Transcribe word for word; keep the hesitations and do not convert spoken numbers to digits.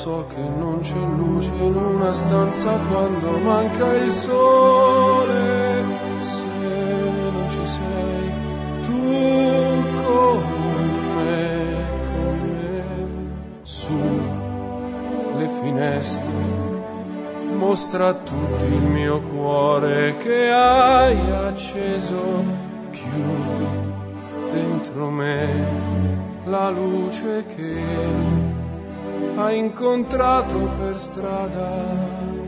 so che non c'è luce in una stanza quando manca il sole. Se non ci sei tu con me, con me, su le finestre mostra a tutti il mio cuore che hai acceso, chiudi dentro me la luce che hai incontrato per strada.